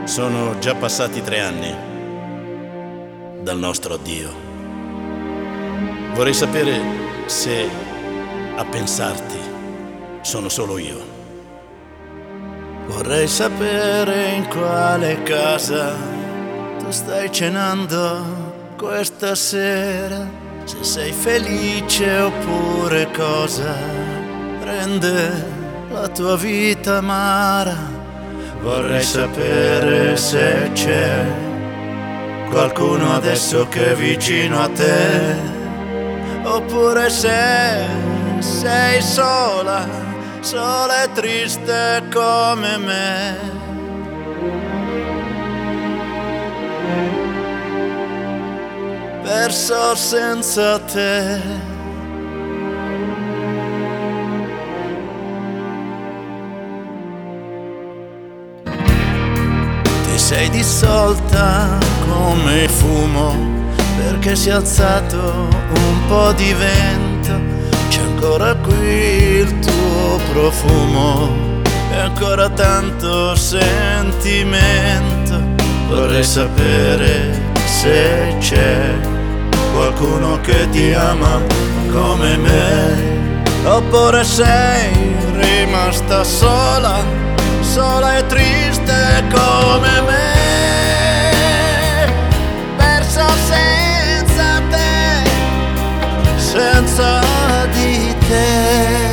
Sono già passati 3 anni dal nostro addio. Vorrei sapere se a pensarti sono solo io. Vorrei sapere in quale casa tu stai cenando questa sera, se sei felice oppure cosa rende la tua vita amara. Vorrei sapere se c'è qualcuno adesso che è vicino a te, oppure se sei sola, sola e triste come me. Perso senza te. Sei dissolta come il fumo, perché si è alzato un po' di vento. C'è ancora qui il tuo profumo e ancora tanto sentimento. Vorrei sapere se c'è qualcuno che ti ama come me, oppure sei rimasta sola, sola e triste come me. Persa senza te, senza di te.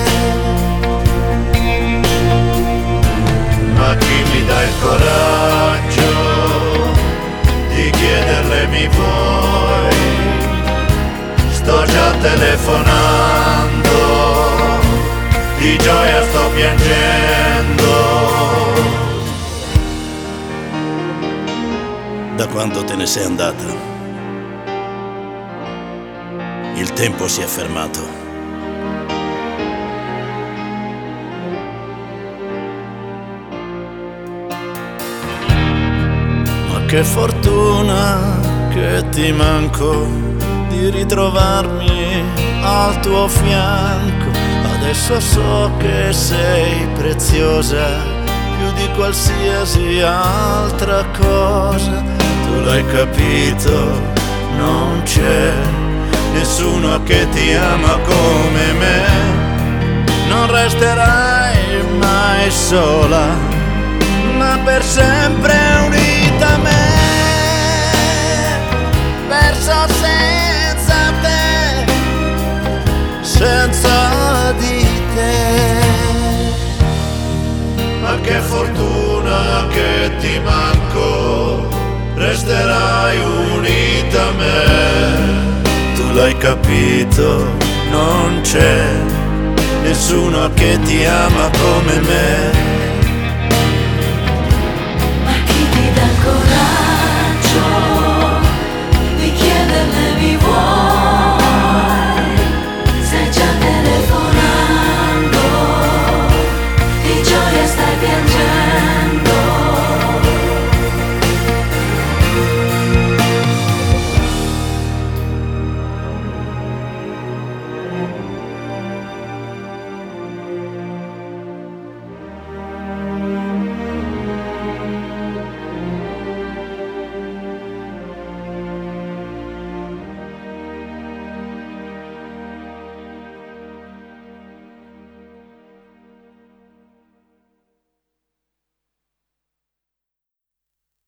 Ma chi mi dà il coraggio di chiederle mi vuoi? Sto già telefonando, di gioia sto piangendo. Da quando te ne sei andata, il tempo si è fermato. Ma che fortuna che ti manco di ritrovarmi al tuo fianco. Adesso so che sei preziosa più di qualsiasi altra cosa. Tu l'hai capito, non c'è nessuno che ti ama come me. Non resterai mai sola, ma per sempre unita a me. Perso senza te, senza di te. Ma che fortuna che ti manco, resterai unita a me. Tu l'hai capito, non c'è nessuno che ti ama come me. Ma chi ti dà il coraggio